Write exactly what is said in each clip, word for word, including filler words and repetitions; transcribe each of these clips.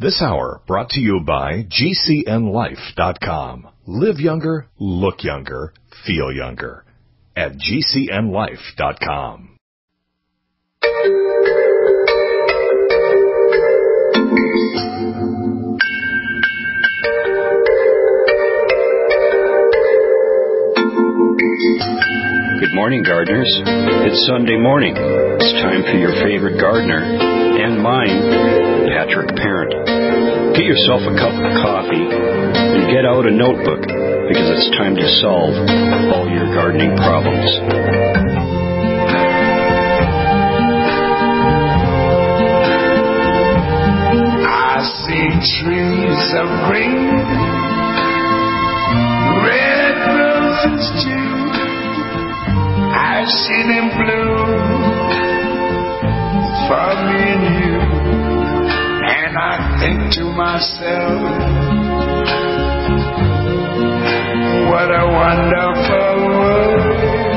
This hour brought to you by G C N life dot com. Live younger, look younger, feel younger at G C N life dot com. Good morning, gardeners. It's Sunday morning. It's time for your favorite gardener and mine, Patrick Parent. Get yourself a cup of coffee and get out a notebook because it's time to solve all your gardening problems. I see trees of green, red roses too. I see them bloom for me and you, and I think to myself, what a wonderful world.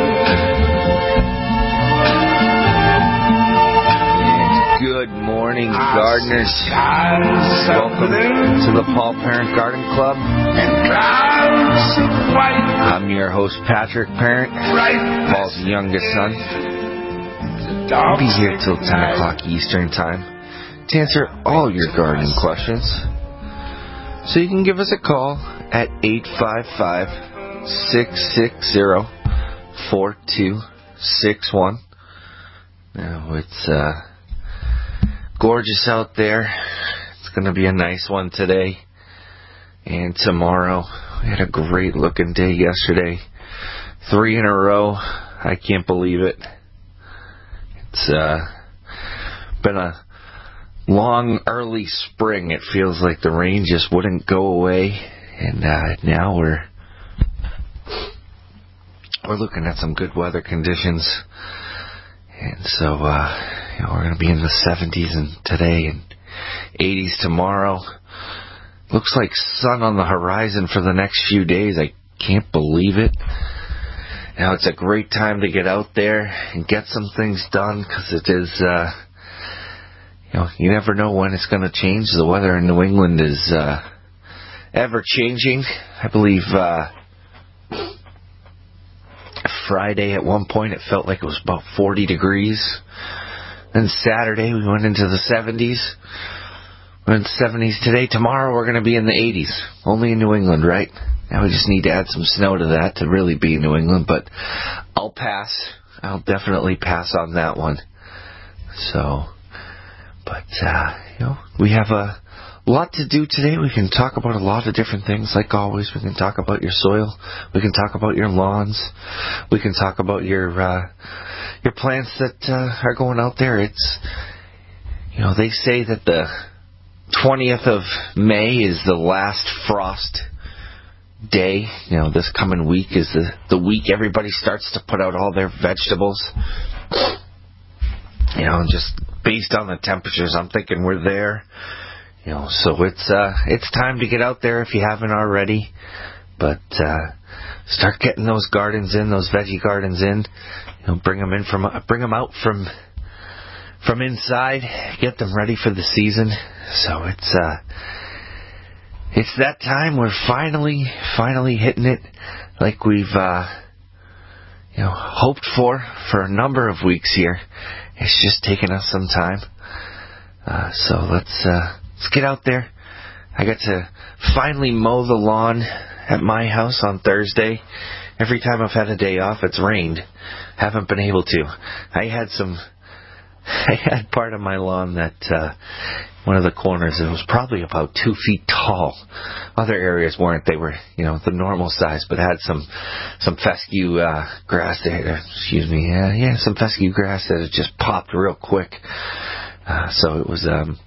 Good morning, gardeners. Welcome to the Paul Parent Garden Club. And clouds of white. I'm your host, Patrick Parent, Paul's youngest son. I'll be here till ten o'clock Eastern Time to answer all your gardening questions. So you can give us a call at eight five five, six six zero, four two six one. Now, it's uh, gorgeous out there. It's going to be a nice one today and tomorrow. We had a great looking day yesterday. Three in a row. I can't believe it. It's uh, been a long early spring. It feels like the rain just wouldn't go away. And uh, now we're we're looking at some good weather conditions. And so uh, you know, we're going to be in the seventies and today and eighties tomorrow. Looks like sun on the horizon for the next few days. I can't believe it. Now it's a great time to get out there and get some things done because it is, uh, you know, you never know when it's going to change. The weather in New England is uh, ever changing. I believe uh, Friday at one point it felt like it was about forty degrees. Then Saturday we went into the seventies. We're in the seventies today. Tomorrow we're going to be in the eighties. Only in New England, right? Now we just need to add some snow to that to really be in New England. But I'll pass. I'll definitely pass on that one. So, but, uh, you know, we have a lot to do today. We can talk about a lot of different things. Like always, we can talk about your soil. We can talk about your lawns. We can talk about your, uh, your plants that uh, are going out there. It's, you know, they say that the twentieth of May is the last frost day. You know, this coming week is the, the week everybody starts to put out all their vegetables. You know, just based on the temperatures, I'm thinking we're there. You know, so it's uh, it's time to get out there if you haven't already. But uh, start getting those gardens in, those veggie gardens in. You know, bring them in from, bring them out from. From inside, get them ready for the season. So it's uh, it's that time. We're finally, finally hitting it like we've uh, you know hoped for for a number of weeks here. It's just taken us some time. Uh, so let's uh, let's get out there. I got to finally mow the lawn at my house on Thursday. Every time I've had a day off, it's rained. Haven't been able to. I had some. I had part of my lawn that, uh, one of the corners, it was probably about two feet tall. Other areas weren't. They were, you know, the normal size, but had some, some fescue, uh, grass there. Excuse me. Yeah, yeah, some fescue grass that had just popped real quick. Uh, so it was, um,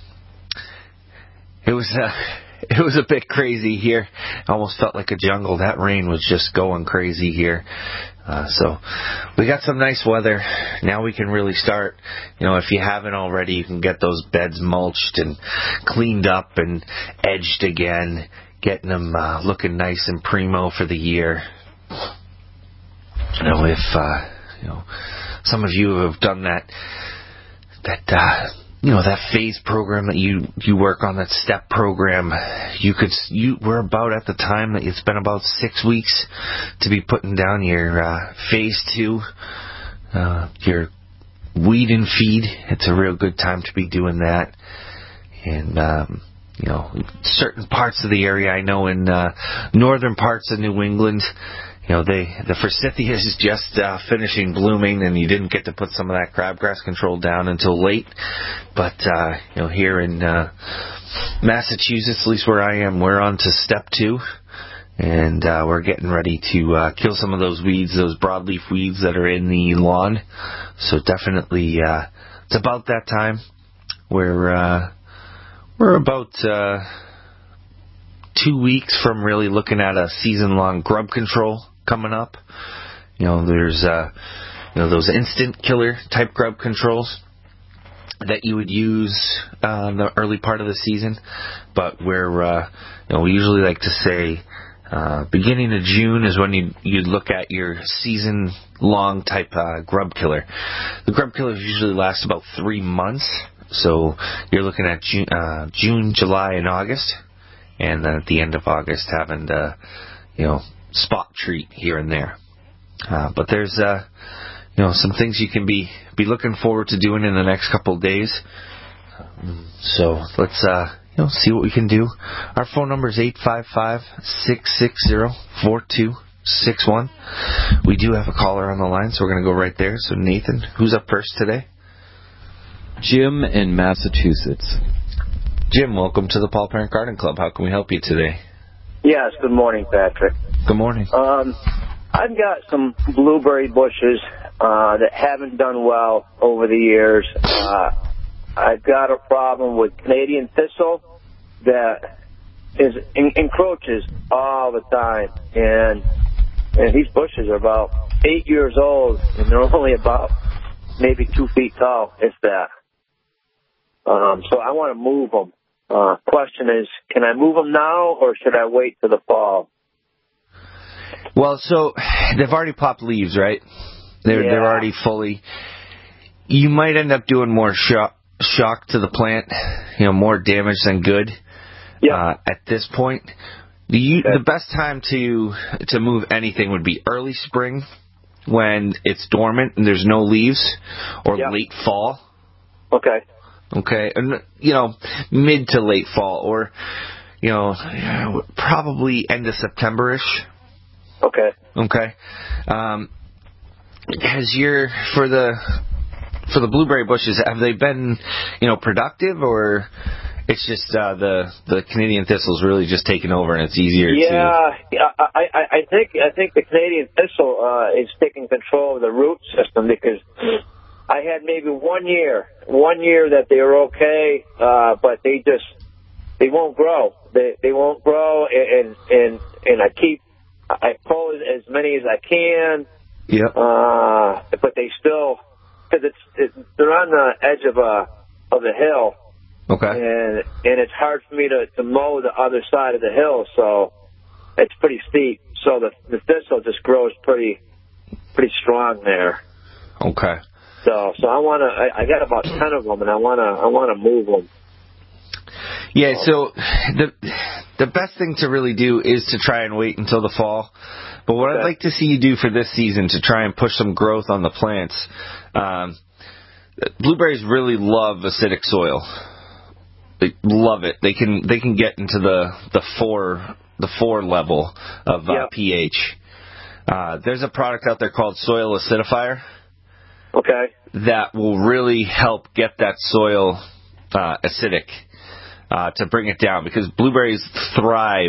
it was, uh, it was a bit crazy here. It almost felt like a jungle. That rain was just going crazy here. Uh, so we got some nice weather. Now we can really start. You know, if you haven't already, you can get those beds mulched and cleaned up and edged again, getting them uh, looking nice and primo for the year. You know, if uh, you know some of you have done that, that uh, you know, that phase program that you, you work on, that step program, you could, you, we're about at the time that it's been about six weeks to be putting down your, uh, phase two, uh, your weed and feed. It's a real good time to be doing that. And, um, you know, certain parts of the area, I know in, uh, northern parts of New England, you know, they, the forsythia is just uh, finishing blooming, and you didn't get to put some of that crabgrass control down until late. But, uh, you know, here in uh, Massachusetts, at least where I am, we're on to step two, and uh, we're getting ready to uh, kill some of those weeds, those broadleaf weeds that are in the lawn. So definitely, uh, it's about that time. We're, uh, we're about... Uh, two weeks from really looking at a season-long grub control coming up. You know, there's, uh, you know, those instant killer type grub controls that you would use uh, in the early part of the season. But we're, uh, you know, we usually like to say uh, beginning of June is when you you'd look at your season-long type uh, grub killer. The grub killers usually last about three months. So you're looking at June, uh, June, July, and August. And then at the end of August, having the, you know, spot treat here and there. Uh, but there's, uh, you know, some things you can be, be looking forward to doing in the next couple of days. Um, so let's, uh, you know, see what we can do. Our phone number is eight five five, six six zero, four two six one. We do have a caller on the line, so we're going to go right there. So Nathan, who's up first today? Jim in Massachusetts. Jim, welcome to the Paul Parent Garden Club. How can we help you today? Yes, good morning, Patrick. Good morning. Um, I've got some blueberry bushes uh, that haven't done well over the years. Uh, I've got a problem with Canadian thistle that is en- encroaches all the time, and and these bushes are about eight years old, and they're only about maybe two feet tall, if that. Um, so I want to move them. Uh, question is, can I move them now, or should I wait till the fall? Well, so they've already popped leaves, right? They're yeah. they're already fully. You might end up doing more shock shock to the plant, you know, more damage than good. Yeah. Uh, at this point, the you, okay. the best time to to move anything would be early spring, when it's dormant and there's no leaves, or yeah. late fall. Okay. Okay, and you know, mid to late fall, or you know, probably end of September-ish. Okay. Okay. Um, has your for the for the blueberry bushes, have they been, you know, productive, or it's just uh, the the Canadian thistle's really just taken over and it's easier yeah, to? Yeah, I, I I think I think the Canadian thistle uh, is taking control of the root system, because I had maybe one year, one year that they were okay, uh, but they just, they won't grow. They they won't grow, and and and I keep, I pull as many as I can. Yeah. Uh, but they still, because it's, it, they're on the edge of a of the hill. Okay. And and it's hard for me to to mow the other side of the hill, so it's pretty steep. So the the thistle just grows pretty pretty strong there. Okay. So, so I want to. I, I got about ten of them, and I want to. I want to move them. Yeah. So the the best thing to really do is to try and wait until the fall. But what okay. I'd like to see you do for this season to try and push some growth on the plants. Um, blueberries really love acidic soil. They love it. They can they can get into the the four the four level of uh, yep. pH. Uh, there's a product out there called Soil Acidifier. Okay. That will really help get that soil uh, acidic uh, to bring it down, because blueberries thrive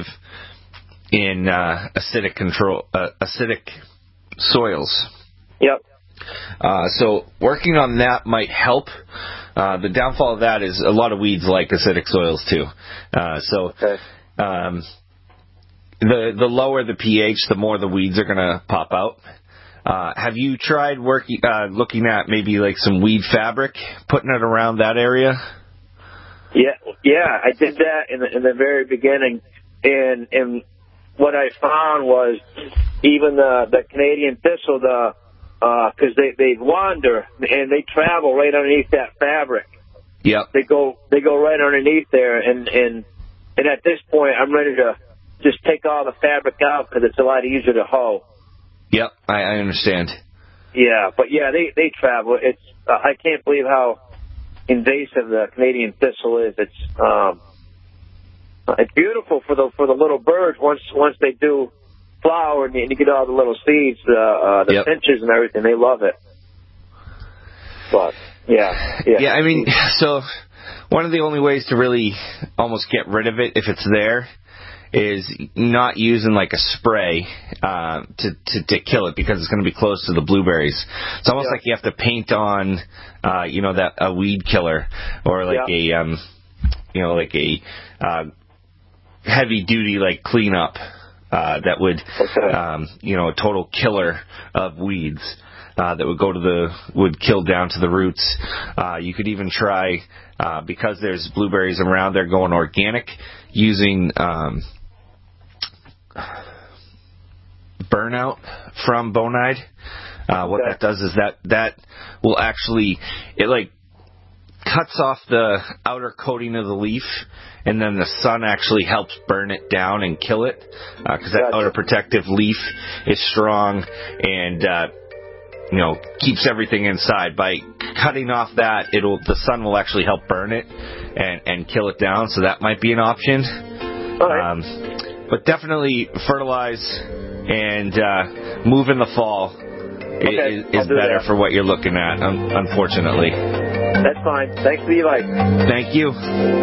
in uh, acidic control, uh, acidic soils. Yep. Uh, so working on that might help. Uh, the downfall of that is a lot of weeds like acidic soils too. Uh, so okay. um, the the lower the pH, the more the weeds are going to pop out. Uh, have you tried working, uh, looking at maybe like some weed fabric, putting it around that area? Yeah, yeah, I did that in the, in the very beginning, and and what I found was even the the Canadian thistle, the because uh, they they wander and they travel right underneath that fabric. Yep. They go they go right underneath there, and and and at this point, I'm ready to just take all the fabric out because it's a lot easier to hoe. Yep, I, I understand. Yeah, but yeah, they they travel. It's uh, I can't believe how invasive the Canadian thistle is. It's um, it's beautiful for the for the little birds once once they do flower and you get all the little seeds, uh, uh, the yep. finches and everything. They love it. But yeah, yeah. Yeah, I mean, so one of the only ways to really almost get rid of it if it's there is not using like a spray uh, to, to to kill it because it's going to be close to the blueberries. It's almost yeah. like you have to paint on, uh, you know, that a weed killer or like yeah. a, um, you know, like a uh, heavy duty like cleanup uh, that would, okay. um, you know, a total killer of weeds. Uh, that would go to the would kill down to the roots. Uh, you could even try uh, because there's blueberries around there going organic using um, burnout from Bonide. Uh, what okay. that does is that that will actually it like cuts off the outer coating of the leaf, and then the sun actually helps burn it down and kill it because uh, that gotcha. outer protective leaf is strong and. Uh, you know, keeps everything inside. By cutting off that, it'll the sun will actually help burn it and, and kill it down, so that might be an option. All right. Um, but definitely fertilize and uh, move in the fall okay. is, is better that. for what you're looking at, un- unfortunately. That's fine. Thanks for your advice. Thank you.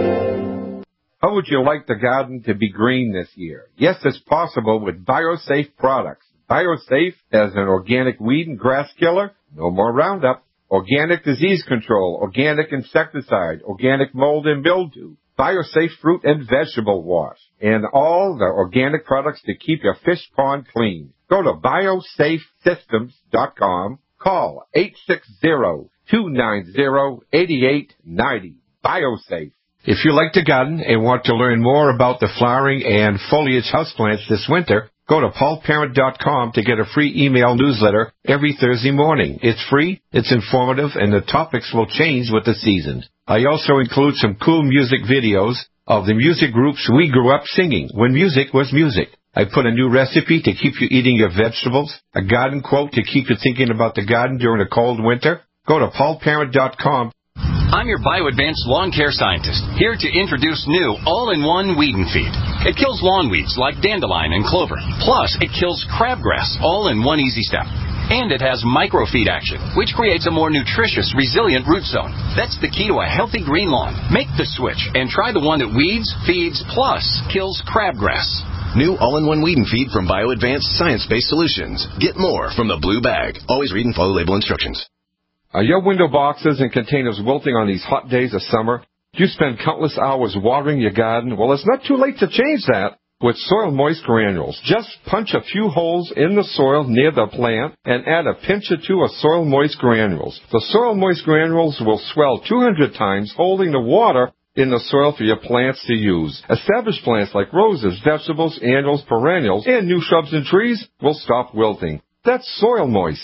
How would you like the garden to be green this year? Yes, it's possible with BioSafe products. BioSafe as an organic weed and grass killer, no more Roundup, organic disease control, organic insecticide, organic mold and mildew, BioSafe fruit and vegetable wash, and all the organic products to keep your fish pond clean. Go to biosafe systems dot com, call eight six zero, two nine zero, eight eight nine zero. BioSafe. If you like to garden and want to learn more about the flowering and foliage houseplants this winter, go to paul parent dot com to get a free email newsletter every Thursday morning. It's free, it's informative, and the topics will change with the seasons. I also include some cool music videos of the music groups we grew up singing when music was music. I put a new recipe to keep you eating your vegetables, a garden quote to keep you thinking about the garden during a cold winter. Go to paul parent dot com. I'm your BioAdvanced lawn care scientist, here to introduce new all-in-one weed and feed. It kills lawn weeds like dandelion and clover. Plus, it kills crabgrass, all in one easy step. And it has microfeed action, which creates a more nutritious, resilient root zone. That's the key to a healthy green lawn. Make the switch and try the one that weeds, feeds, plus kills crabgrass. New all-in-one weed and feed from BioAdvanced science-based solutions. Get more from the blue bag. Always read and follow label instructions. Are your window boxes and containers wilting on these hot days of summer? Do you spend countless hours watering your garden? Well, it's not too late to change that with Soil Moist Granules. Just punch a few holes in the soil near the plant and add a pinch or two of Soil Moist Granules. The Soil Moist Granules will swell two hundred times, holding the water in the soil for your plants to use. Established plants like roses, vegetables, annuals, perennials, and new shrubs and trees will stop wilting. That's Soil Moist.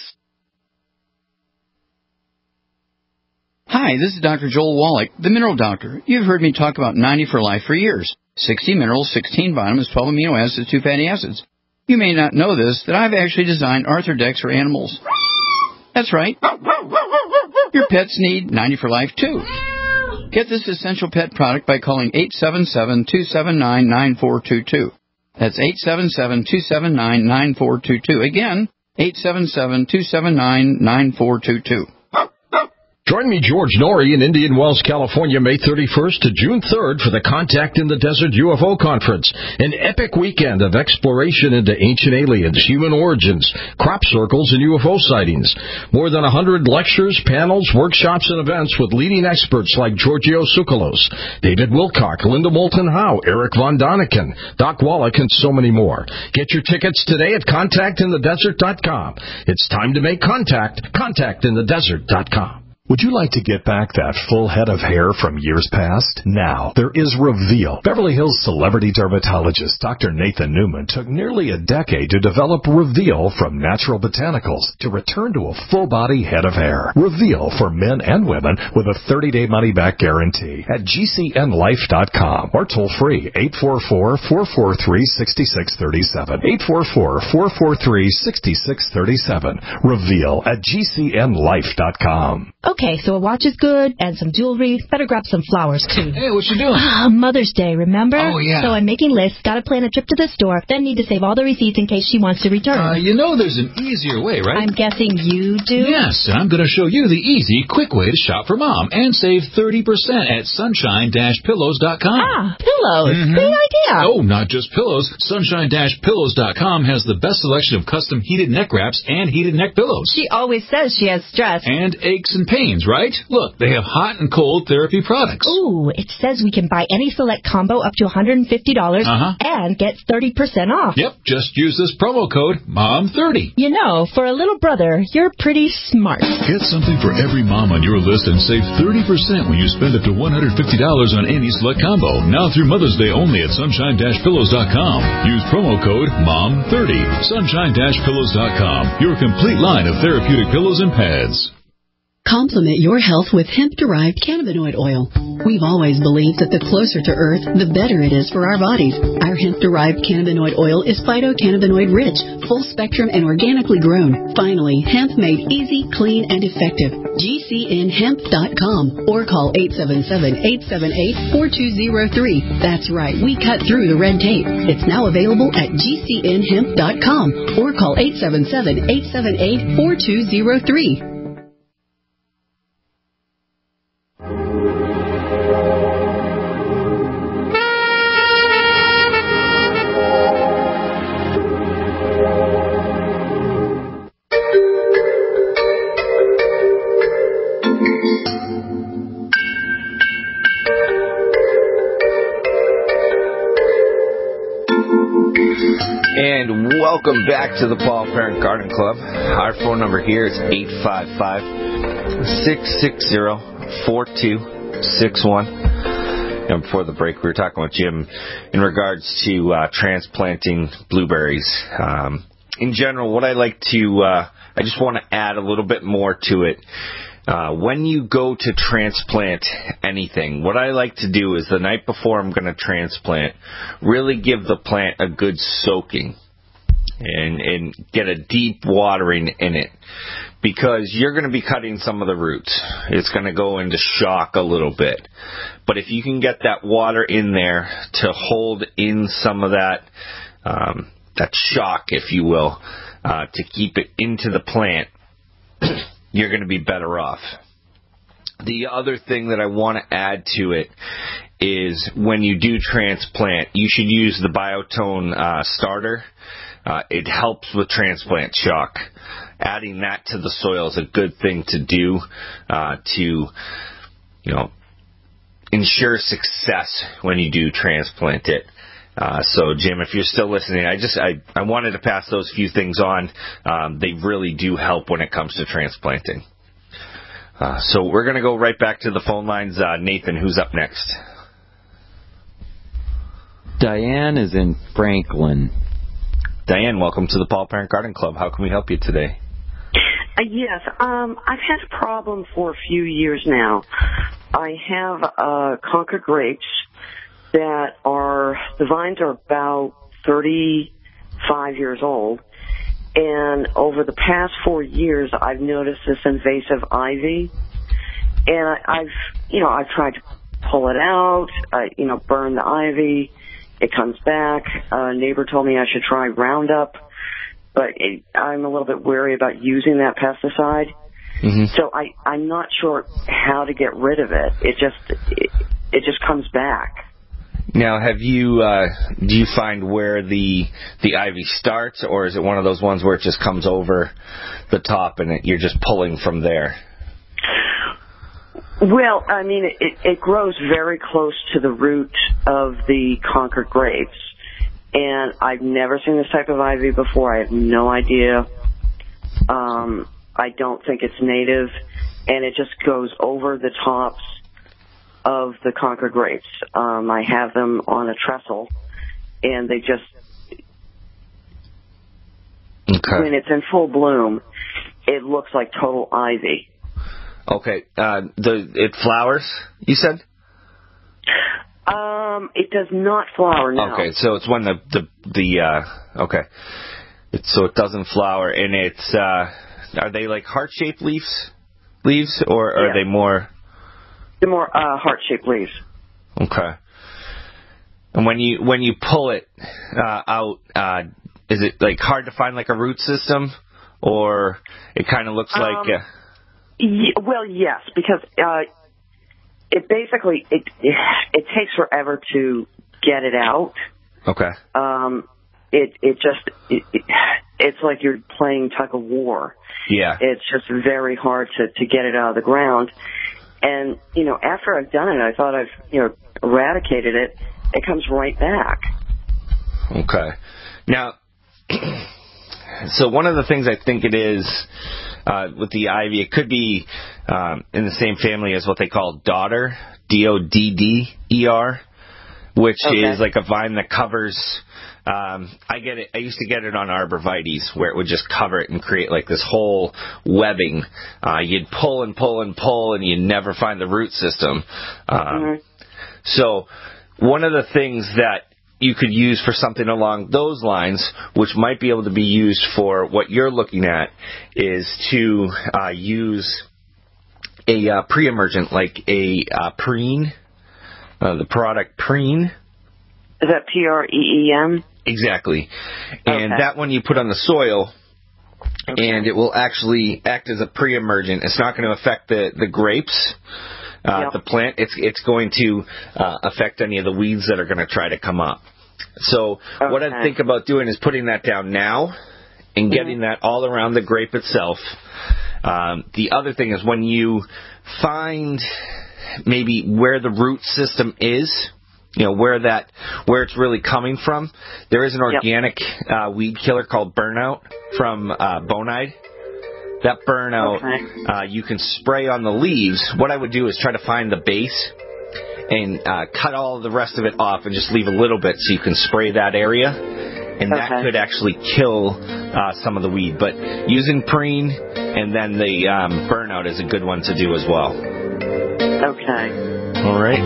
Hi, this is Doctor Joel Wallach, the Mineral Doctor. You've heard me talk about ninety for Life for years. sixty minerals, sixteen vitamins, twelve amino acids, two fatty acids. You may not know this, that I've actually designed Arthrodex for animals. That's right. Your pets need ninety for Life, too. Get this essential pet product by calling eight seven seven, two seven nine, nine four two two. That's eight seven seven, two seven nine, nine four two two. Again, eight seven seven, two seven nine, nine four two two. Join me, George Norrie, in Indian Wells, California, May thirty-first to June third for the Contact in the Desert U F O Conference, an epic weekend of exploration into ancient aliens, human origins, crop circles, and U F O sightings. More than one hundred lectures, panels, workshops, and events with leading experts like Giorgio Tsoukalos, David Wilcock, Linda Moulton Howe, Eric Von Daniken, Doc Wallach, and so many more. Get your tickets today at contact in the desert dot com. It's time to make contact. contact in the desert dot com. Would you like to get back that full head of hair from years past? Now, there is Reveal. Beverly Hills celebrity dermatologist Doctor Nathan Newman took nearly a decade to develop Reveal from natural botanicals to return to a full-body head of hair. Reveal for men and women with a thirty-day money-back guarantee at G C N life dot com or toll free eight four four, four four three, six six three seven. eight four four, four four three, six six three seven. Reveal at G C N life dot com. Okay, so a watch is good, and some jewelry. Better grab some flowers, too. Hey, what you doing? Ah, Mother's Day, remember? Oh, yeah. So I'm making lists, gotta plan a trip to the store, then need to save all the receipts in case she wants to return. Uh, you know there's an easier way, right? I'm guessing you do? Yes, and I'm going to show you the easy, quick way to shop for Mom and save thirty percent at sunshine dash pillows dot com. Ah, pillows. Mm-hmm. Great idea. Oh, not just pillows. sunshine dash pillows dot com has the best selection of custom heated neck wraps and heated neck pillows. She always says she has stress. And aches and pains, right? Look, they have hot and cold therapy products. Ooh, it says we can buy any select combo up to one hundred fifty dollars uh-huh. and get thirty percent off. Yep, just use this promo code mom thirty. You know, for a little brother, you're pretty smart. Get something for every mom on your list and save thirty percent when you spend up to one hundred fifty dollars on any select combo. Now through Mother's Day only at sunshine dash pillows dot com. Use promo code mom thirty. sunshine dash pillows dot com. Your complete line of therapeutic pillows and pads. Complement your health with hemp-derived cannabinoid oil. We've always believed that the closer to Earth, the better it is for our bodies. Our hemp-derived cannabinoid oil is phytocannabinoid-rich, full-spectrum, and organically grown. Finally, hemp made easy, clean, and effective. G C N hemp dot com or call eight seven seven, eight seven eight, four two zero three. That's right, we cut through the red tape. It's now available at G C N hemp dot com or call eight seven seven, eight seven eight, four two zero three. Welcome back to the Paul Parent Garden Club. Our phone number here is eight five five, six six zero, four two six one. And before the break, we were talking with Jim in regards to uh, transplanting blueberries. Um, in general, what I like to, uh, I just want to add a little bit more to it. Uh, when you go to transplant anything, what I like to do is the night before I'm going to transplant, really give the plant a good soaking. And, and get a deep watering in it, because you're going to be cutting some of the roots. It's going to go into shock a little bit. But if you can get that water in there to hold in some of that um, that shock, if you will, uh, to keep it into the plant, you're going to be better off. The other thing that I want to add to it is when you do transplant, you should use the Biotone uh, starter. Uh, it helps with transplant shock. Adding that to the soil is a good thing to do uh, to, you know, ensure success when you do transplant it. Uh, so, Jim, if you're still listening, I just I, I wanted to pass those few things on. Um, they really do help when it comes to transplanting. Uh, so we're going to go right back to the phone lines. Uh, Nathan, who's up next? Diane is in Franklin. Diane, welcome to the Paul Parent Garden Club. How can we help you today? Uh, yes, um, I've had a problem for a few years now. I have uh, Concord grapes that are, the vines are about thirty-five years old, and over the past four years, I've noticed this invasive ivy, and I, I've, you know, I've tried to pull it out, uh, you know, burn the ivy. It comes back. A neighbor told me I should try Roundup, but it, I'm a little bit wary about using that pesticide. Mm-hmm. So I, I'm not sure how to get rid of it. It just it, it just comes back. Now, have you uh, do you find where the the ivy starts, or is it one of those ones where it just comes over the top and it, you're just pulling from there? Well, I mean, it, it grows very close to the root of the Concord grapes, and I've never seen this type of ivy before. I have no idea. Um, I don't think it's native, and it just goes over the tops of the Concord grapes. Um, I have them on a trestle, and they just, okay. when it's in full bloom, it looks like total ivy. Okay. Uh, the it flowers, you said? Um, it does not flower now. Okay, so it's when the the the uh, okay, it's, so it doesn't flower, and it's uh, are they like heart shaped leaves, leaves, or are yeah. they more? They're more uh, heart shaped leaves. Okay. And when you when you pull it uh, out, uh, is it like hard to find like a root system, or it kind of looks um, like? Uh, y- well, yes, because. Uh, It basically, it, it it takes forever to get it out. Okay. Um, it it just, it, it, it's like you're playing tug of war. Yeah. It's just very hard to, to get it out of the ground. And, you know, after I've done it, I thought I've, you know, eradicated it, it comes right back. Okay. Now, so one of the things I think it is, Uh, with the ivy, it could be um, in the same family as what they call dodder, D O D D E R, which okay. is like a vine that covers. Um, I get it. I used to get it on arborvitaes, where it would just cover it and create like this whole webbing. Uh, you'd pull and pull and pull, and you'd never find the root system. Um, mm-hmm. So one of the things that you could use for something along those lines, which might be able to be used for what you're looking at, is to uh, use a uh, pre-emergent, like a uh, Preen, uh, the product Preen. Is that P R E E M? Exactly. And okay. that one you put on the soil, okay. and it will actually act as a pre-emergent. It's not going to affect the, the grapes. Uh, yep. The plant, it's it's going to uh, affect any of the weeds that are going to try to come up. So okay. what I think about doing is putting that down now and getting mm-hmm. that all around the grape itself. Um, the other thing is when you find maybe where the root system is, you know, where that where it's really coming from, there is an organic yep. uh, weed killer called Burnout from uh, Bonide. That burnout, okay. uh, you can spray on the leaves. What I would do is try to find the base and uh, cut all the rest of it off and just leave a little bit so you can spray that area. And okay. that could actually kill uh, some of the weed. But using Preen and then the um, burnout is a good one to do as well. Okay. All right.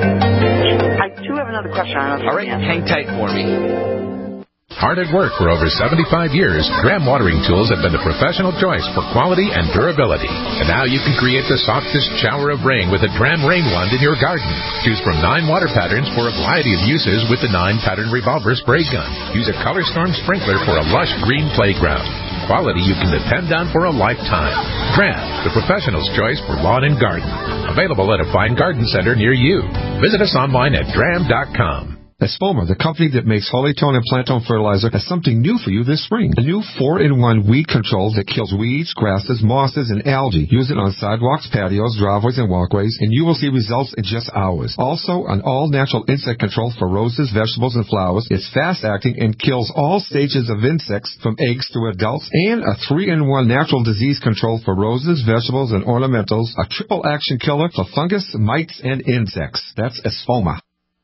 I do have another question. I don't know if all right, hang tight for me. Hard at work for over seventy-five years, Graham Watering Tools have been the professional choice for quality and durability. And now you can create the softest shower of rain with a Graham Rain Wand in your garden. Choose from nine water patterns for a variety of uses with the nine pattern revolver spray gun. Use a Color Storm sprinkler for a lush green playground. Quality you can depend on for a lifetime. Graham, the professional's choice for lawn and garden. Available at a fine garden center near you. Visit us online at graham dot com. Espoma, the company that makes Holytone and Plantone fertilizer, has something new for you this spring. A new four in one weed control that kills weeds, grasses, mosses, and algae. Use it on sidewalks, patios, driveways, and walkways, and you will see results in just hours. Also, an all-natural insect control for roses, vegetables, and flowers. It's fast-acting and kills all stages of insects from eggs to adults. And a three in one natural disease control for roses, vegetables, and ornamentals. A triple-action killer for fungus, mites, and insects. That's Espoma.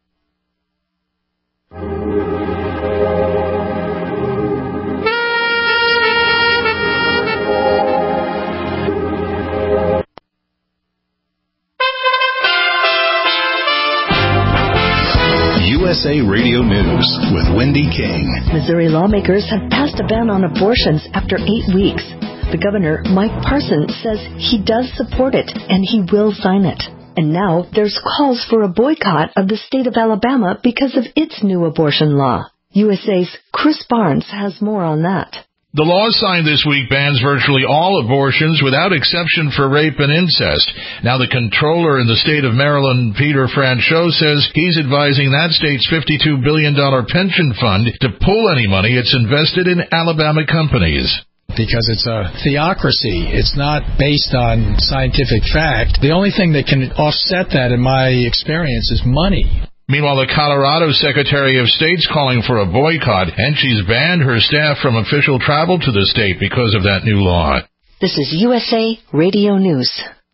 U S A Radio News with Wendy King. Missouri lawmakers have passed a ban on abortions after eight weeks. The governor, Mike Parson, says he does support it and he will sign it. And now there's calls for a boycott of the state of Alabama because of its new abortion law. U S A's Chris Barnes has more on that. The law signed this week bans virtually all abortions without exception for rape and incest. Now the comptroller in the state of Maryland, Peter Franchot, says he's advising that state's fifty-two billion dollars pension fund to pull any money it's invested in Alabama companies. Because it's a theocracy. It's not based on scientific fact. The only thing that can offset that, in my experience, is money. Meanwhile, the Colorado Secretary of State's calling for a boycott, and she's banned her staff from official travel to the state because of that new law. This is U S A Radio News.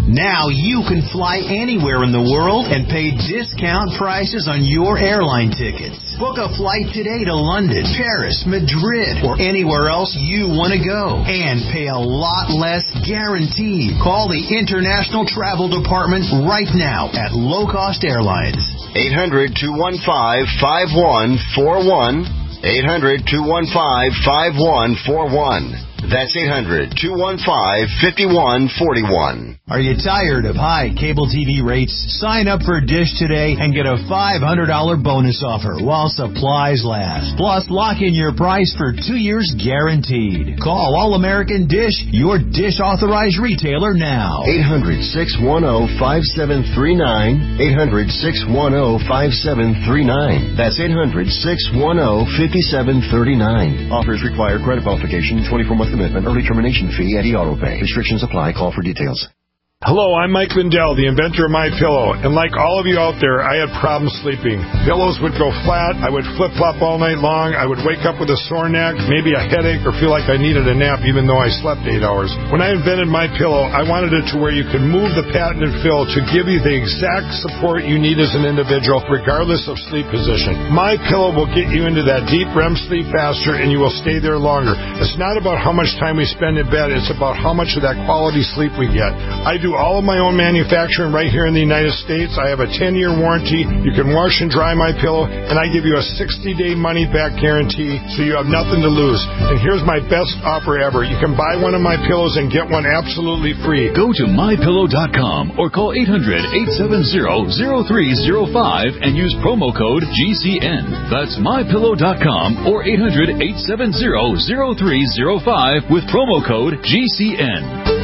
Now you can fly anywhere in the world and pay discount prices on your airline tickets. Book a flight today to London, Paris, Madrid, or anywhere else you want to go and pay a lot less guaranteed. Call the International Travel Department right now at Low Cost Airlines. eight hundred, two one five, five one four one. eight hundred, two one five, five one four one. That's eight hundred, two one five, five one four one. Are you tired of high cable T V rates? Sign up for Dish today and get a five hundred dollars bonus offer while supplies last. Plus, lock in your price for two years guaranteed. Call All American Dish, your Dish authorized retailer now. eight hundred, six one zero, five seven three nine. eight hundred, six one zero, five seven three nine. That's eight hundred, six one zero, five seven three nine. Offers require credit qualification, twenty-four month commitment, early termination fee, and e-auto pay. Restrictions apply. Call for details. Hello, I'm Mike Lindell, the inventor of MyPillow, and like all of you out there, I had problems sleeping. Pillows would go flat, I would flip-flop all night long, I would wake up with a sore neck, maybe a headache, or feel like I needed a nap even though I slept eight hours. When I invented MyPillow, I wanted it to where you could move the patented fill to give you the exact support you need as an individual, regardless of sleep position. MyPillow will get you into that deep R E M sleep faster, and you will stay there longer. It's not about how much time we spend in bed, it's about how much of that quality sleep we get. I do all of my own manufacturing right here in the United States. I have a ten-year warranty. You can wash and dry my pillow, and I give you a sixty-day money-back guarantee, so you have nothing to lose. And here's my best offer ever. You can buy one of my pillows and get one absolutely free. Go to my pillow dot com or call eight hundred, eight seven zero, zero three zero five and use promo code G C N. That's my pillow dot com or eight hundred, eight seven zero, zero three zero five with promo code G C N.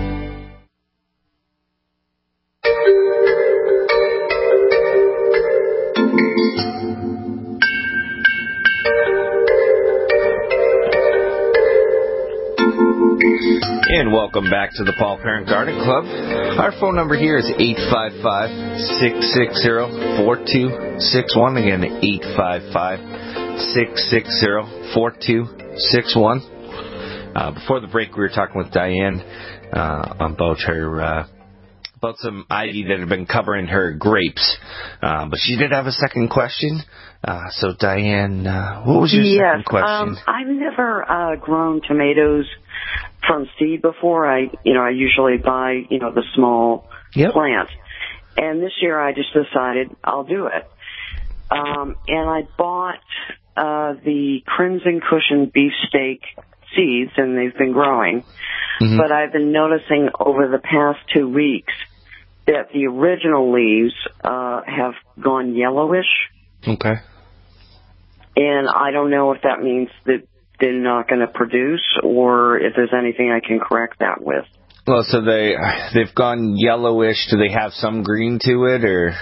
And welcome back to the Paul Parent Garden Club. Our phone number here is eight five five, six six zero, four two six one. Again, eight five five, six six zero, four two six one. Uh, before the break, we were talking with Diane uh, about her uh, about some ivy that had been covering her grapes. Uh, but she did have a second question. Uh, so, Diane, uh, what was your yes, second question? Um, I've never uh, grown tomatoes from seed before. I, you know, I usually buy, you know, the small yep. plant. And this year I just decided I'll do it. Um, and I bought uh, the Crimson Cushion beefsteak seeds, and they've been growing. Mm-hmm. But I've been noticing over the past two weeks that the original leaves uh, have gone yellowish. Okay. And I don't know if that means that they're not going to produce, or if there's anything I can correct that with. Well, so they, they've gone yellowish. Do they have some green to it, or?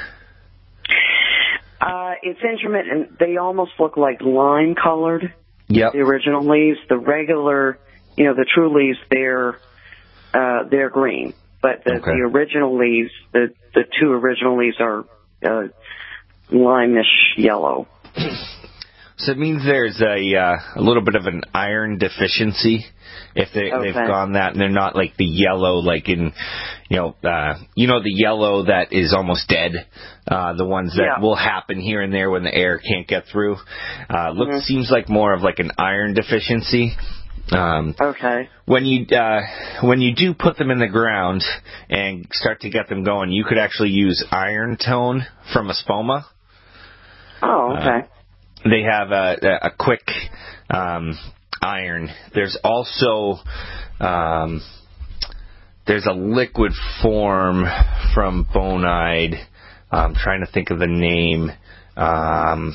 Uh, it's intermittent. They almost look like lime-colored. Yep. The original leaves. The regular, you know, the true leaves, they're, uh, they're green. But the, okay. the original leaves, the, the two original leaves are uh, lime-ish yellow. So it means there's a uh, a little bit of an iron deficiency if they, okay. they've gone that, and they're not like the yellow, like in, you know, uh, you know the yellow that is almost dead, uh, the ones that yeah. will happen here and there when the air can't get through. Uh, looks mm-hmm. seems like more of like an iron deficiency. Um, okay. When you uh, when you do put them in the ground and start to get them going, you could actually use Iron Tone from Espoma. Oh, okay. Uh, They have a, a quick um, iron. There's also um, there's a liquid form from Bonide. I'm trying to think of the name. Um,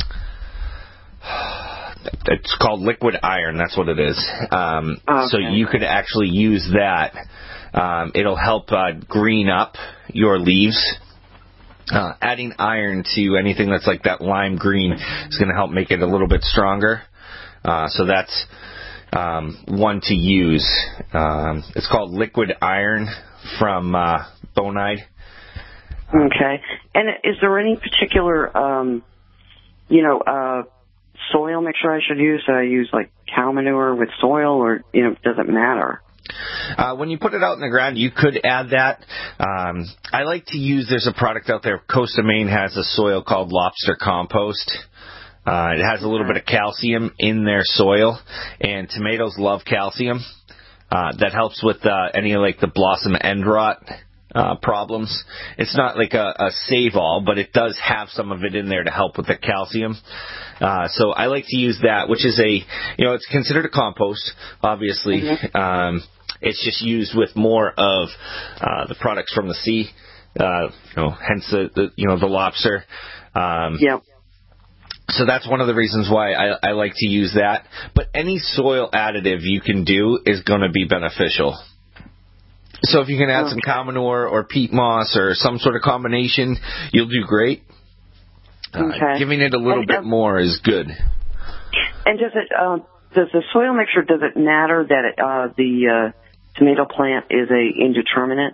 it's called Liquid Iron. That's what it is. Um, okay. So you could actually use that. Um, it'll help uh, green up your leaves. Uh, adding iron to anything that's like that lime green is going to help make it a little bit stronger. Uh, so that's um, one to use. Um, it's called Liquid Iron from uh, Bonide. Okay. And is there any particular, um, you know, uh, soil mixture I should use? Should I use like cow manure with soil, or, you know, does it matter? Uh, when you put it out in the ground, you could add that. Um, I like to use, there's a product out there, Coast of Maine has a soil called Lobster Compost. Uh, it has a little bit of calcium in their soil, and tomatoes love calcium. Uh, that helps with uh, any of like the blossom end rot uh, problems. It's not like a, a save-all, but it does have some of it in there to help with the calcium. Uh, so I like to use that, which is a, you know, it's considered a compost, obviously. Mm-hmm. Um, it's just used with more of uh, the products from the sea, uh, you know, hence the, the you know the lobster. Um, yep. So that's one of the reasons why I, I like to use that. But any soil additive you can do is going to be beneficial. So if you can add okay. some cow manure or peat moss or some sort of combination, you'll do great. Uh, okay. Giving it a little and, bit more is good. And does it uh, does the soil mixture, does it matter that it, uh, the uh, tomato plant is a indeterminate?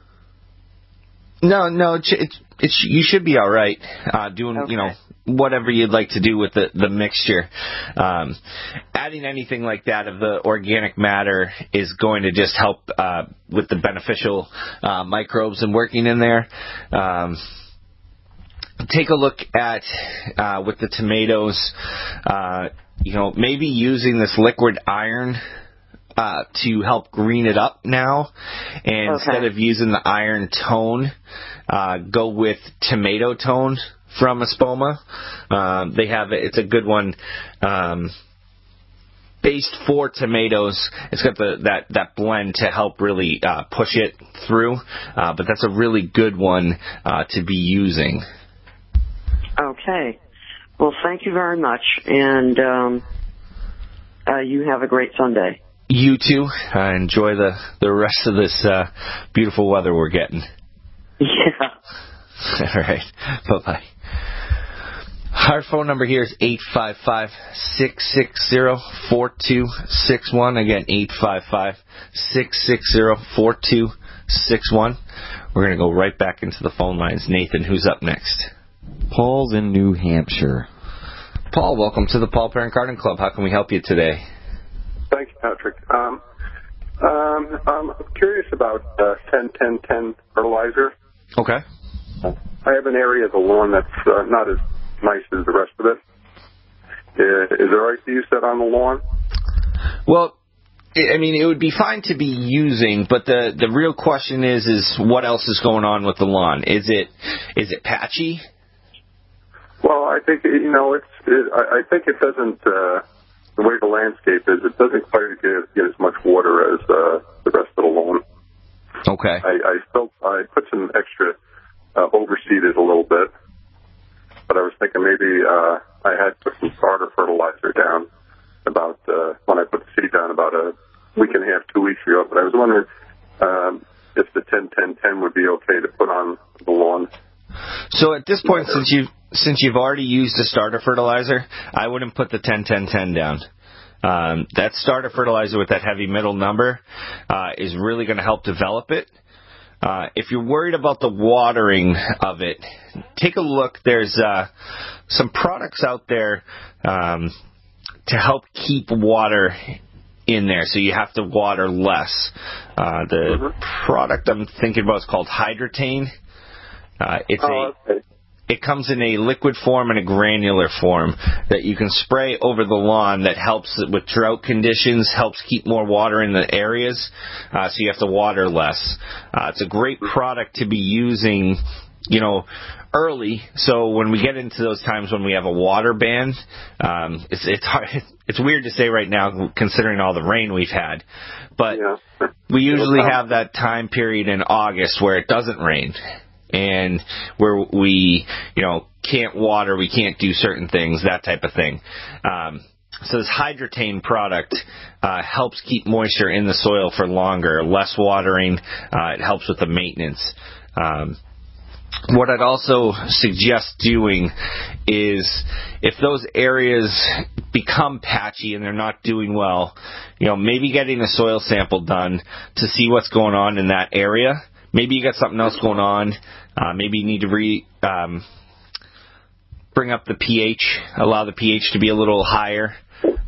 No, no, it's, it's, it's you should be all right uh, doing okay. you know whatever you'd like to do with the the mixture. Um, adding anything like that of the organic matter is going to just help uh, with the beneficial uh, microbes and working in there. Um, take a look at uh, with the tomatoes. Uh, you know, maybe using this liquid iron. Uh, to help green it up now, and okay. instead of using the iron tone, uh, go with tomato tone from Espoma. Um, they have it's a good one, um, based for tomatoes. It's got the that that blend to help really uh, push it through, uh, but that's a really good one uh, to be using. Okay, well, thank you very much, and um, uh, you have a great Sunday. You too. Uh, enjoy the, the rest of this uh, beautiful weather we're getting. Yeah. All right. Bye-bye. Our phone number here is eight five five, six six zero, four two six one. Again, eight five five, six six zero, four two six one. We're going to go right back into the phone lines. Nathan, who's up next? Paul's in New Hampshire. Paul, welcome to the Paul Parent Garden Club. How can we help you today? Thank you, Patrick. Um, um, I'm curious about uh, ten ten ten fertilizer. Okay. I have an area of the lawn that's uh, not as nice as the rest of it. Uh, is it right to use that on the lawn? Well, I mean, it would be fine to be using, but the, the real question is, is what else is going on with the lawn? Is it is it patchy? Well, I think, you know, it's. It, I, I think it doesn't. Uh, The way the landscape is, it doesn't quite get, get as much water as uh, the rest of the lawn. Okay. I, I still I put some extra uh, overseeded a little bit, but I was thinking maybe uh, I had put some starter fertilizer down about uh, when I put the seed down about a week and a half, two weeks ago. But I was wondering um, if the ten ten ten would be okay to put on the lawn. So at this point, since you've since you've already used the starter fertilizer, I wouldn't put the ten ten ten down. Um, that starter fertilizer with that heavy middle number uh, is really going to help develop it. Uh, if you're worried about the watering of it, take a look. There's uh, some products out there um, to help keep water in there, so you have to water less. Uh, the mm-hmm. product I'm thinking about is called Hydratane. Uh, it's oh, a, okay. It comes in a liquid form and a granular form that you can spray over the lawn that helps with drought conditions, helps keep more water in the areas, uh, so you have to water less. Uh, it's a great product to be using, you know, early, so when we get into those times when we have a water ban, um, it's it's hard, it's weird to say right now considering all the rain we've had, but yeah. we usually have that time period in August where it doesn't rain. And where we, you know, can't water, we can't do certain things, that type of thing. Um, so this Hydratane product uh, helps keep moisture in the soil for longer, less watering. Uh, it helps with the maintenance. Um, what I'd also suggest doing is if those areas become patchy and they're not doing well, you know, maybe getting a soil sample done to see what's going on in that area. Maybe you got something else going on. Uh, maybe you need to re, um, bring up the pH, allow the pH to be a little higher.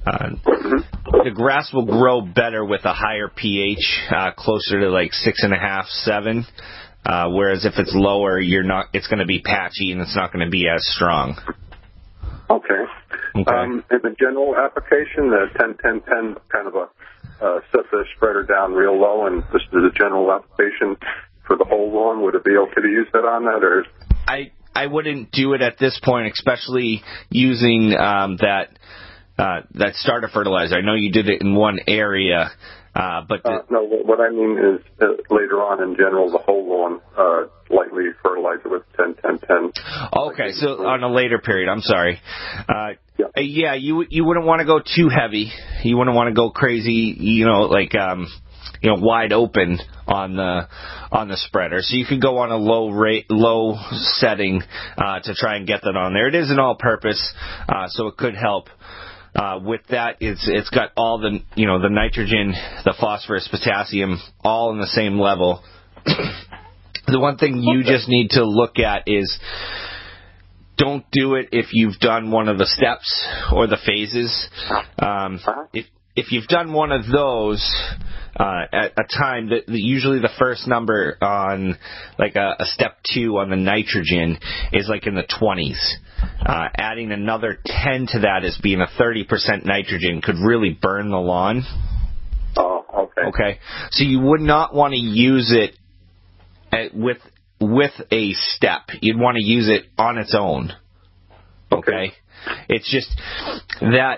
Uh, the grass will grow better with a higher pH, uh, closer to like six and a half, seven. Uh, whereas if it's lower, you're not. It's going to be patchy and it's not going to be as strong. Okay. Okay. Um, in the general application, the ten ten ten kind of a uh, set the spreader down real low, and this is a general application for the whole lawn. Would it be okay to use that on that, or? I I wouldn't do it at this point, especially using um, that uh, that starter fertilizer. I know you did it in one area. Uh, but the, uh, no, what I mean is uh, later on in general, the whole lawn, uh, lightly fertilizer with ten ten ten. Okay, so on a later period, I'm sorry. Uh, yeah. yeah, you you wouldn't want to go too heavy. You wouldn't want to go crazy, you know, like um, you know, wide open on the on the spreader. So you could go on a low rate, low setting uh, to try and get that on there. It is an all-purpose, uh, so it could help. Uh, with that, it's it's got all the you know the nitrogen, the phosphorus, potassium, all in the same level. The one thing you just need to look at is don't do it if you've done one of the steps or the phases. Um, if if you've done one of those uh, at a time, that usually the first number on like a, a step two on the nitrogen is like in the twenties. Uh, adding another ten to that as being a thirty percent nitrogen could really burn the lawn. Oh, okay. Okay. So you would not want to use it at, with with a step. You'd want to use it on its own. Okay. okay. It's just that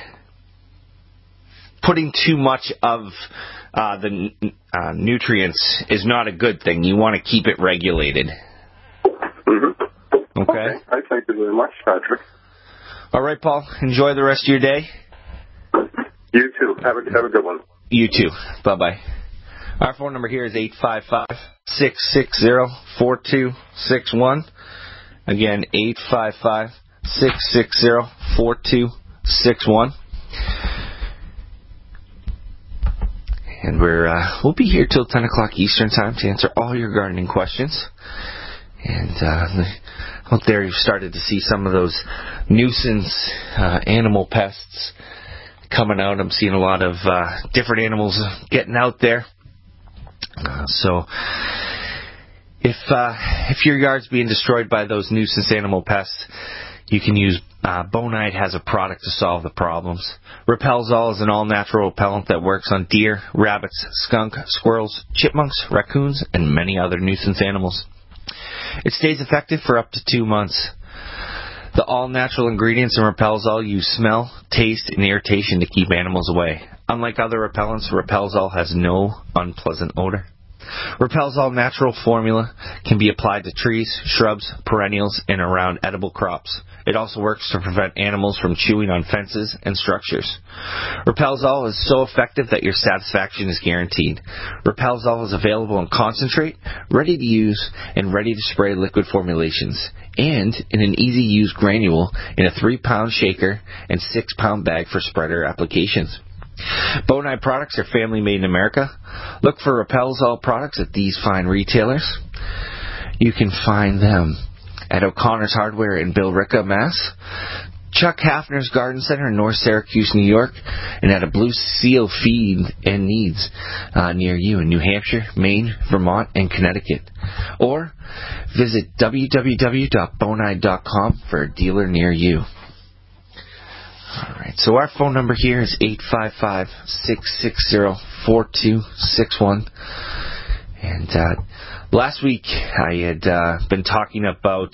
putting too much of uh, the uh, nutrients is not a good thing. You want to keep it regulated. Mm-hmm. Okay. okay. I thank you very much, Patrick. All right, Paul. Enjoy the rest of your day. You too. Have a, have a good one. You too. Bye-bye. Our phone number here is eight five five, six six zero, four two six one. Again, eight five five, six six zero, four two six one. And we're, uh, we'll be here till ten o'clock Eastern Time to answer all your gardening questions. And uh, out there you've started to see some of those nuisance uh, animal pests coming out. I'm seeing a lot of uh, different animals getting out there. Uh, so if uh, if your yard's being destroyed by those nuisance animal pests, you can use uh, Bonide has a product to solve the problems. Repelzol is an all-natural repellent that works on deer, rabbits, skunk, squirrels, chipmunks, raccoons, and many other nuisance animals. It stays effective for up to two months. The all-natural ingredients in Repelzol use smell, taste, and irritation to keep animals away. Unlike other repellents, Repelzol has no unpleasant odor. Repelzol natural formula can be applied to trees, shrubs, perennials, and around edible crops. It also works to prevent animals from chewing on fences and structures. Repelzol is so effective that your satisfaction is guaranteed. Repelzol is available in concentrate, ready to use, and ready to spray liquid formulations, and in an easy-use granule in a three pound shaker and six pound bag for spreader applications. Bonide products are family made in America. Look for Repelzol products at these fine retailers. You can find them at O'Connor's Hardware in Billerica, Mass, Chuck Hafner's Garden Center in North Syracuse, New York, and at a Blue Seal Feed and Needs uh, near you in New Hampshire, Maine, Vermont, and Connecticut. Or visit w w w dot bonide dot com for a dealer near you. All right, so our phone number here is eight five five, six six zero, four two six one. And uh, last week I had uh, been talking about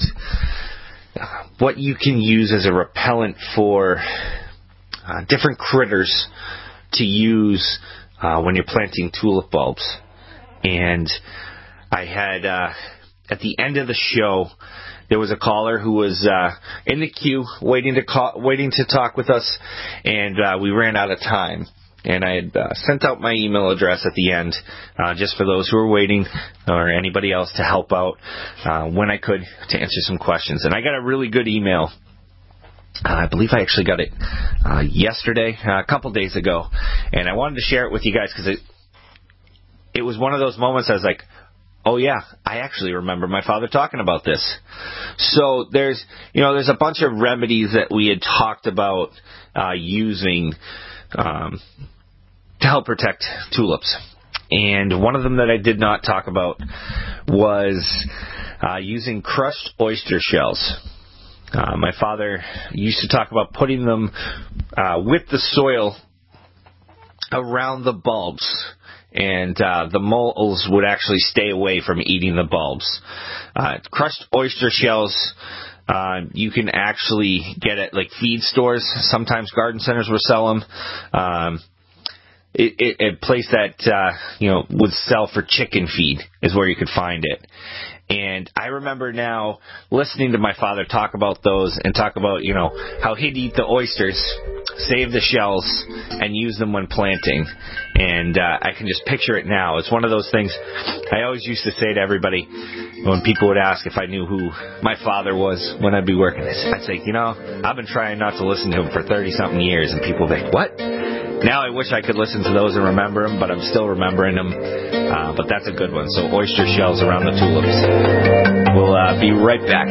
what you can use as a repellent for uh, different critters to use uh, when you're planting tulip bulbs. And I had, uh, at the end of the show, there was a caller who was uh, in the queue waiting to call, waiting to talk with us, and uh, we ran out of time. And I had uh, sent out my email address at the end, uh, just for those who were waiting or anybody else to help out uh, when I could to answer some questions. And I got a really good email. Uh, I believe I actually got it uh, yesterday, uh, a couple days ago, and I wanted to share it with you guys because it it was one of those moments I was like, Oh yeah, I actually remember my father talking about this. So there's, you know, there's a bunch of remedies that we had talked about uh, using um, to help protect tulips. And one of them that I did not talk about was uh, using crushed oyster shells. Uh, my father used to talk about putting them uh, with the soil around the bulbs, and uh, the moles would actually stay away from eating the bulbs. Uh, crushed oyster shells, uh, you can actually get at like feed stores. Sometimes garden centers will sell them. Um, it, it, a place that uh, you know would sell for chicken feed is where you could find it. And I remember now listening to my father talk about those and talk about, you know, how he'd eat the oysters, save the shells, and use them when planting. And uh, I can just picture it now. It's one of those things I always used to say to everybody when people would ask if I knew who my father was when I'd be working. I'd say, you know, I've been trying not to listen to him for thirty-something years. And people would be like, what? Now I wish I could listen to those and remember them, but I'm still remembering them. Uh, but that's a good one. So oyster shells around the tulips. We'll uh, be right back.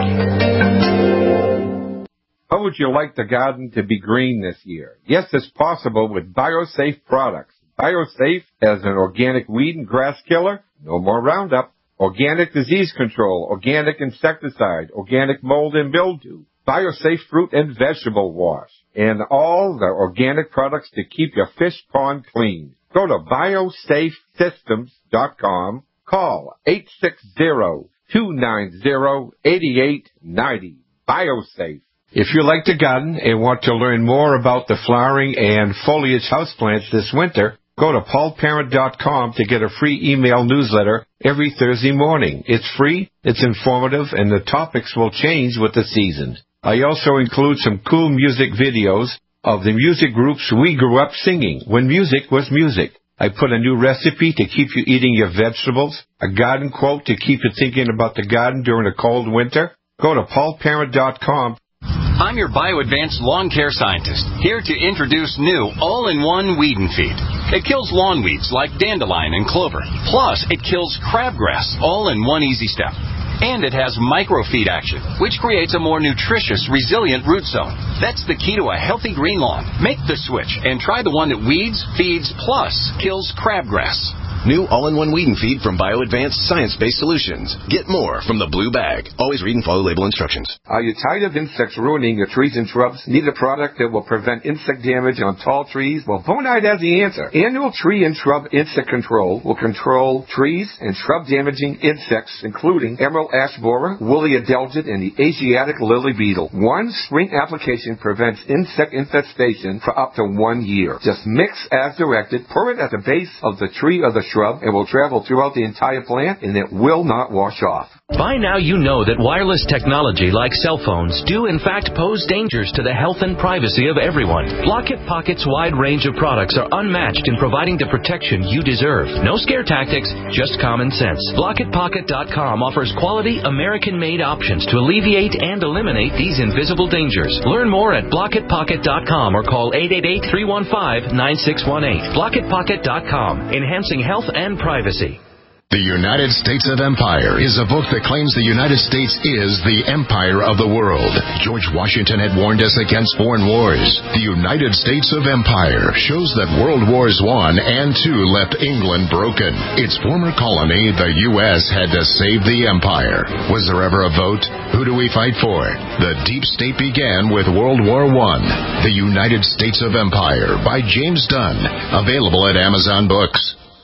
How would you like the garden to be green this year? Yes, it's possible with BioSafe products. BioSafe as an organic weed and grass killer, no more Roundup, organic disease control, organic insecticide, organic mold and mildew, BioSafe fruit and vegetable wash, and all the organic products to keep your fish pond clean. Go to biosafe systems dot com. Call eight six zero, two nine zero, eight eight nine zero. BioSafe. If you like to garden and want to learn more about the flowering and foliage houseplants this winter, go to paul parent dot com to get a free email newsletter every Thursday morning. It's free, it's informative, and the topics will change with the seasons. I also include some cool music videos of the music groups we grew up singing when music was music. I put a new recipe to keep you eating your vegetables, a garden quote to keep you thinking about the garden during a cold winter. Go to paul parent dot com. I'm your BioAdvanced lawn care scientist, here to introduce new all-in-one weed and feed. It kills lawn weeds like dandelion and clover. Plus, it kills crabgrass, all in one easy step. And it has microfeed action, which creates a more nutritious, resilient root zone. That's the key to a healthy green lawn. Make the switch and try the one that weeds, feeds, plus kills crabgrass. New all-in-one weed and feed from BioAdvanced Science-Based Solutions. Get more from the blue bag. Always read and follow label instructions. Are you tired of insects ruining your trees and shrubs? Need a product that will prevent insect damage on tall trees? Well, Bonide has the answer. Annual Tree and Shrub Insect Control will control trees and shrub-damaging insects, including emerald ash borer, woolly adelgid, and the Asiatic lily beetle. One spring application prevents insect infestation for up to one year. Just mix as directed, pour it at the base of the tree or the shrub, and will travel throughout the entire plant, and it will not wash off. By now you know that wireless technology like cell phones do in fact pose dangers to the health and privacy of everyone. Blockit Pocket's wide range of products are unmatched in providing the protection you deserve. No scare tactics, just common sense. Blockit Pocket dot com offers quality American-made options to alleviate and eliminate these invisible dangers. Learn more at Blockit Pocket dot com or call eight eight eight, three one five, nine six one eight. Blockit Pocket dot com, enhancing health and privacy. The United States of Empire is a book that claims the United States is the empire of the world. George Washington had warned us against foreign wars. The United States of Empire shows that World Wars One and Two left England broken. Its former colony, the U S, had to save the empire. Was there ever a vote? Who do we fight for? The deep state began with World War One. The United States of Empire by James Dunn. Available at Amazon Books.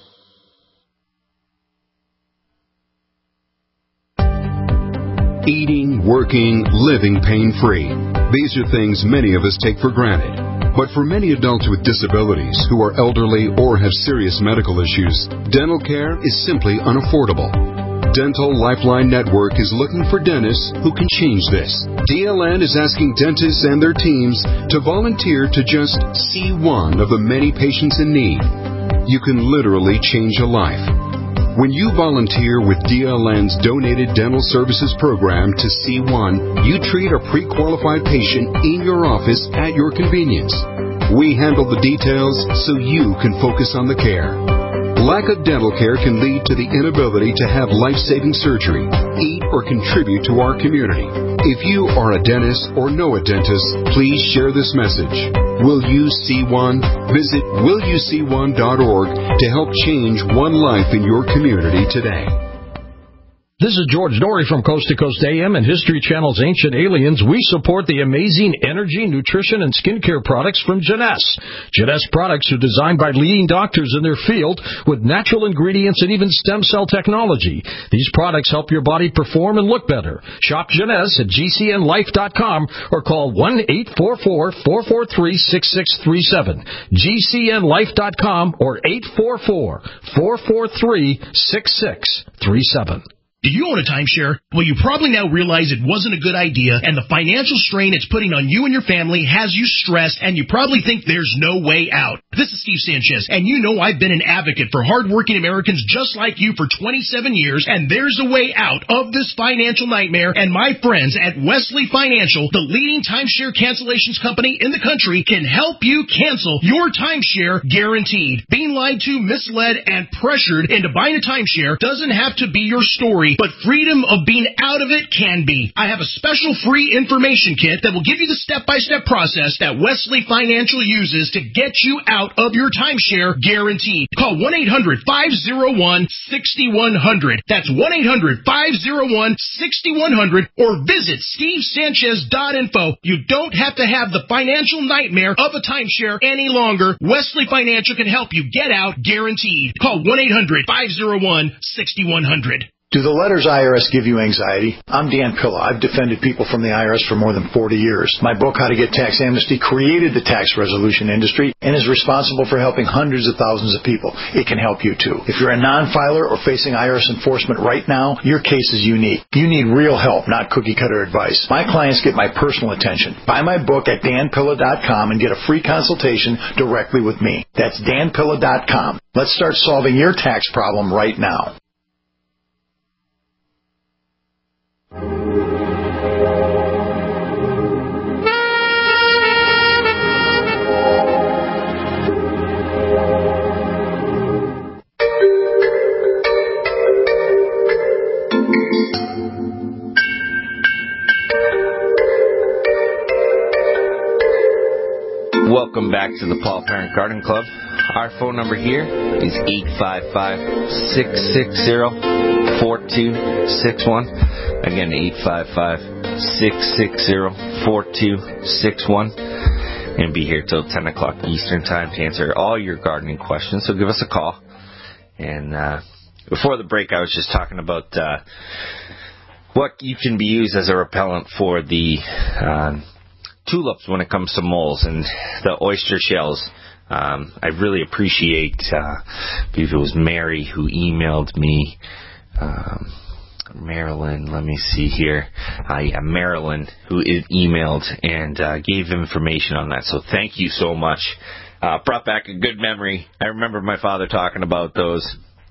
Eating, working, living pain-free. These are things many of us take for granted. But for many adults with disabilities who are elderly or have serious medical issues, dental care is simply unaffordable. Dental Lifeline Network is looking for dentists who can change this. D L N is asking dentists and their teams to volunteer to just see one of the many patients in need. You can literally change a life. When you volunteer with D L N's Donated Dental Services Program to C one, you treat a pre-qualified patient in your office at your convenience. We handle the details so you can focus on the care. Lack of dental care can lead to the inability to have life-saving surgery, eat, or contribute to our community. If you are a dentist or know a dentist, please share this message. Will you see one? Visit will you see one dot org to help change one life in your community today. This is George Norrie from Coast to Coast A M and History Channel's Ancient Aliens. We support the amazing energy, nutrition, and skincare products from Jeunesse. Jeunesse products are designed by leading doctors in their field with natural ingredients and even stem cell technology. These products help your body perform and look better. Shop Jeunesse at G C N life dot com or call one eight four four, four four three, six six three seven. G C N life dot com or eight four four, four four three, six six three seven. Do you own a timeshare? Well, you probably now realize it wasn't a good idea, and the financial strain it's putting on you and your family has you stressed, and you probably think there's no way out. This is Steve Sanchez, and you know I've been an advocate for hardworking Americans just like you for twenty-seven years, and there's a way out of this financial nightmare, and my friends at Wesley Financial, the leading timeshare cancellations company in the country, can help you cancel your timeshare guaranteed. Being lied to, misled, and pressured into buying a timeshare doesn't have to be your story, but freedom of being out of it can be. I have a special free information kit that will give you the step-by-step process that Wesley Financial uses to get you out of your timeshare guaranteed. Call one eight hundred, five oh one, six one zero zero. That's one eight hundred, five oh one, six one zero zero or visit steve sanchez dot info. You don't have to have the financial nightmare of a timeshare any longer. Wesley Financial can help you get out guaranteed. Call one eight hundred, five oh one, six one zero zero. Do the letters I R S give you anxiety? I'm Dan Pilla. I've defended people from the I R S for more than forty years. My book, How to Get Tax Amnesty, created the tax resolution industry and is responsible for helping hundreds of thousands of people. It can help you, too. If you're a non-filer or facing I R S enforcement right now, your case is unique. You need real help, not cookie-cutter advice. My clients get my personal attention. Buy my book at dan pilla dot com and get a free consultation directly with me. That's dan pilla dot com. Let's start solving your tax problem right now. Welcome back to the Paul Parent Garden Club. Our phone number here is eight five five, six six zero, four two six one. Again, eight five five, six six zero, four two six one. And be here till ten o'clock Eastern Time to answer all your gardening questions. So give us a call. And uh, before the break, I was just talking about uh, what you can be used as a repellent for the uh, tulips when it comes to moles and the oyster shells. Um, I really appreciate, uh, I believe it was Mary who emailed me, um, Marilyn, let me see here, uh, yeah, Marilyn who emailed and uh, gave information on that. So thank you so much. Uh, brought back a good memory. I remember my father talking about those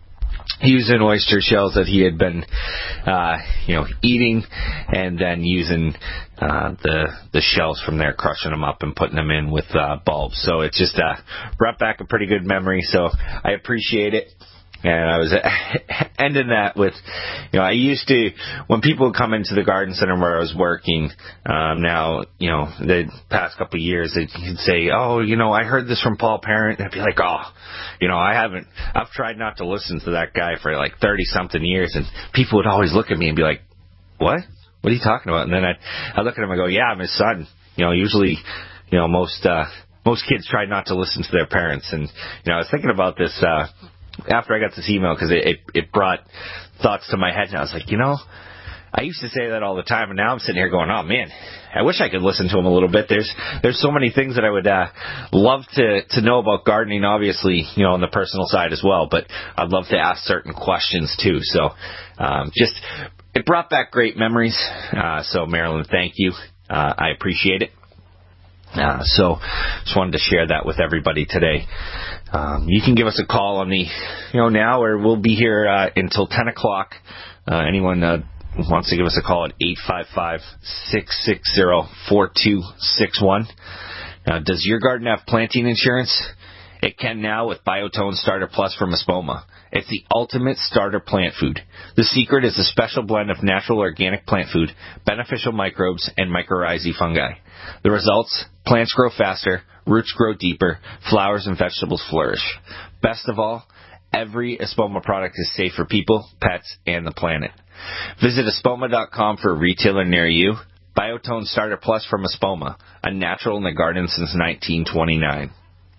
using oyster shells that he had been, uh, you know, eating, and then using uh, the the shells from there, crushing them up and putting them in with uh, bulbs. So it just uh, brought back a pretty good memory. So I appreciate it. And I was ending that with, you know, I used to, when people would come into the garden center where I was working, um, now, you know, the past couple of years, they'd say, oh, you know, I heard this from Paul Parent. And I'd be like, oh, you know, I haven't, I've tried not to listen to that guy for like thirty-something years. And people would always look at me and be like, what? What are you talking about? And then I'd, I'd look at him and go, yeah, I'm his son. You know, usually, you know, most, uh, most kids try not to listen to their parents. And, you know, I was thinking about this, uh, after I got this email, because it, it, it brought thoughts to my head, and I was like, you know, I used to say that all the time, and now I'm sitting here going, oh, man, I wish I could listen to him a little bit. There's there's so many things that I would uh, love to, to know about gardening, obviously, you know, on the personal side as well, but I'd love to ask certain questions, too. So um, just, it brought back great memories. Uh, so, Marilyn, thank you. Uh, I appreciate it. Uh, so just wanted to share that with everybody today. Um, you can give us a call on the, you know, now, or we'll be here uh, until ten o'clock. Uh, anyone uh, wants to give us a call at eight five five, six six zero, four two six one. Now, does your garden have planting insurance? It can now with Biotone Starter Plus from Espoma. It's the ultimate starter plant food. The secret is a special blend of natural organic plant food, beneficial microbes, and mycorrhizae fungi. The results? Plants grow faster, roots grow deeper, flowers and vegetables flourish. Best of all, every Espoma product is safe for people, pets, and the planet. Visit espoma dot com for a retailer near you. Biotone Starter Plus from Espoma, a natural in the garden since nineteen twenty-nine.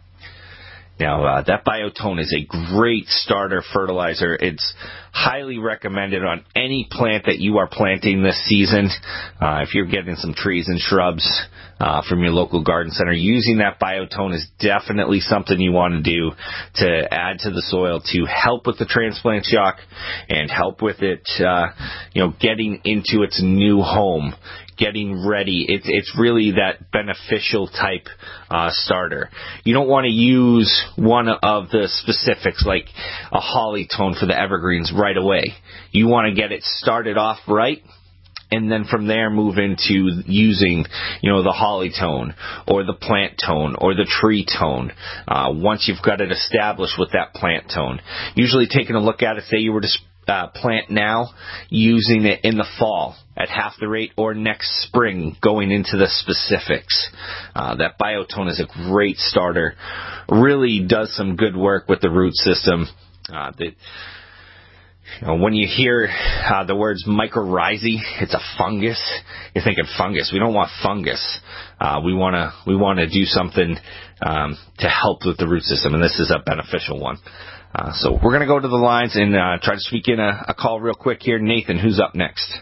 Now, uh, that Biotone is a great starter fertilizer. It's highly recommended on any plant that you are planting this season. Uh, if you're getting some trees and shrubs uh, from your local garden center, using that Biotone is definitely something you want to do to add to the soil to help with the transplant shock and help with it, uh, you know, getting into its new home. Getting ready. It's it's really that beneficial type uh, starter. You don't want to use one of the specifics like a holly tone for the evergreens right away. You want to get it started off right, and then from there move into using, you know, the holly tone or the plant tone or the tree tone. Uh, once you've got it established with that plant tone, usually taking a look at it, say you were to Uh, plant now, using it in the fall at half the rate or next spring going into the specifics. Uh, that Biotone is a great starter. Really does some good work with the root system. Uh, that, you know, when you hear uh, the words mycorrhizae, it's a fungus. You're thinking fungus. We don't want fungus. Uh, we want to we want to do something um, to help with the root system, and this is a beneficial one. Uh, so we're going to go to the lines and uh, try to sneak in a, a call real quick here. Nathan, who's up next?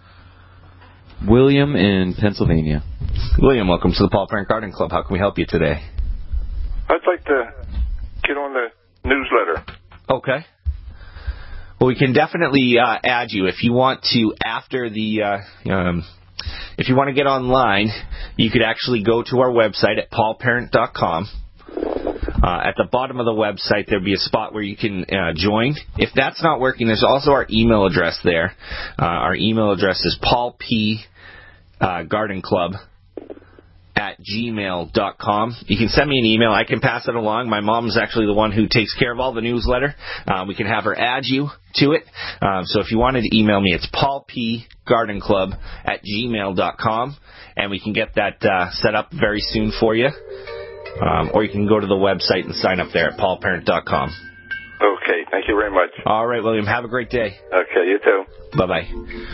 William in Pennsylvania. William, welcome to the Paul Parent Garden Club. How can we help you today? I'd like to get on the newsletter. Okay. Well, we can definitely uh, add you if you want to. After the, uh, um, if you want to get online, you could actually go to our website at paul parent dot com. Uh, at the bottom of the website, there'll be a spot where you can uh, join. If that's not working, there's also our email address there. Uh, our email address is paul p garden club at gmail dot com. You can send me an email. I can pass it along. My mom's actually the one who takes care of all the newsletter. Uh, we can have her add you to it. Um, so if you wanted to email me, it's paul p garden club at gmail dot com, and we can get that uh, set up very soon for you. Um, or you can go to the website and sign up there at paul parent dot com. Okay, thank you very much. All right, William, have a great day. Okay, you too. Bye-bye.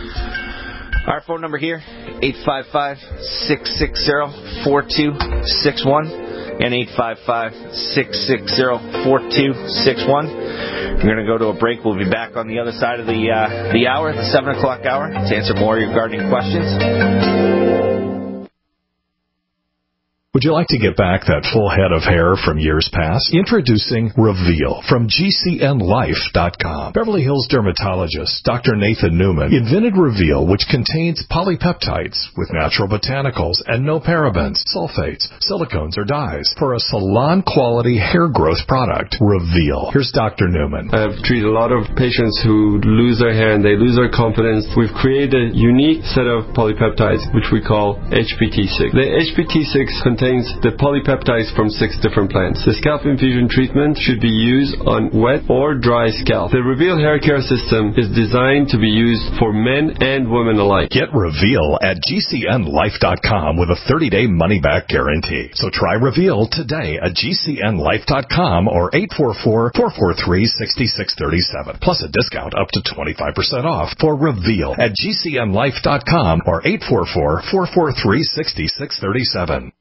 Our phone number here, eight five five, six six zero, four two six one and eight five five, six six zero, four two six one. We're going to go to a break. We'll be back on the other side of the, uh, the hour, the seven o'clock hour, to answer more of your gardening questions. Would you like to get back that full head of hair from years past? Introducing Reveal from G C N life dot com. Beverly Hills dermatologist Doctor Nathan Newman invented Reveal, which contains polypeptides with natural botanicals and no parabens, sulfates, silicones, or dyes for a salon-quality hair growth product. Reveal. Here's Doctor Newman. I've treated a lot of patients who lose their hair and they lose their confidence. We've created a unique set of polypeptides, which we call H P T six. The H P T six contains the polypeptides from six different plants. The scalp infusion treatment should be used on wet or dry scalp. The Reveal hair care system is designed to be used for men and women alike. Get Reveal at G C N life dot com with a thirty-day money-back guarantee. So try Reveal today at G C N life dot com or eight four four, four four three, six six three seven. Plus a discount up to twenty-five percent off for Reveal at G C N life dot com or eight four four, four four three, six six three seven.